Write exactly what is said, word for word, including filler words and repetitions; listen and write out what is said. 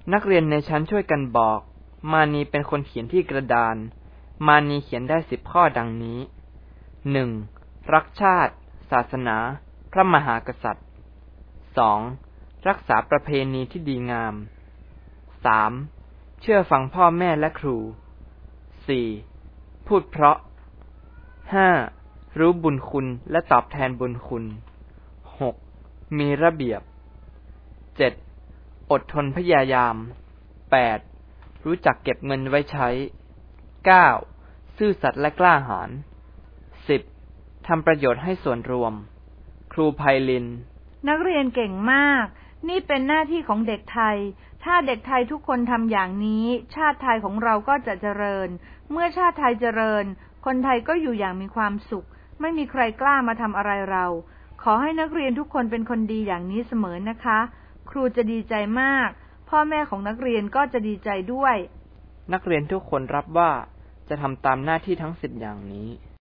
นักเรียนในชั้นช่วยกันบอกมานีเป็นคนเขียนที่กระดานมานีเขียนได้สิบข้อดังนี้ หนึ่ง. รักชาติศาสนาพระมหากษัตริย์ สอง. รักษาประเพณีที่ดีงาม สาม. เชื่อฟังพ่อแม่และครู สี่. พูดเพราะ ห้า. รู้บุญคุณและตอบแทนบุญคุณ หก. มีระเบียบ เจ็ด. อดทนพยายาม แปด. รู้จักเก็บเงินไว้ใช้ เก้า. ซื่อสัตย์และกล้าหาญ สิบ. ทำประโยชน์ให้ส่วนรวมครูไพลินนักเรียนเก่งมากนี่เป็นหน้าที่ของเด็กไทยถ้าเด็กไทยทุกคนทำอย่างนี้ชาติไทยของเราก็จะเจริญเมื่อชาติไทยเจริญคนไทยก็อยู่อย่างมีความสุขไม่มีใครกล้ามาทำอะไรเราขอให้นักเรียนทุกคนเป็นคนดีอย่างนี้เสมอนะคะครูจะดีใจมากพ่อแม่ของนักเรียนก็จะดีใจด้วยนักเรียนทุกคนรับว่าจะทำตามหน้าที่ทั้งสิบอย่างนี้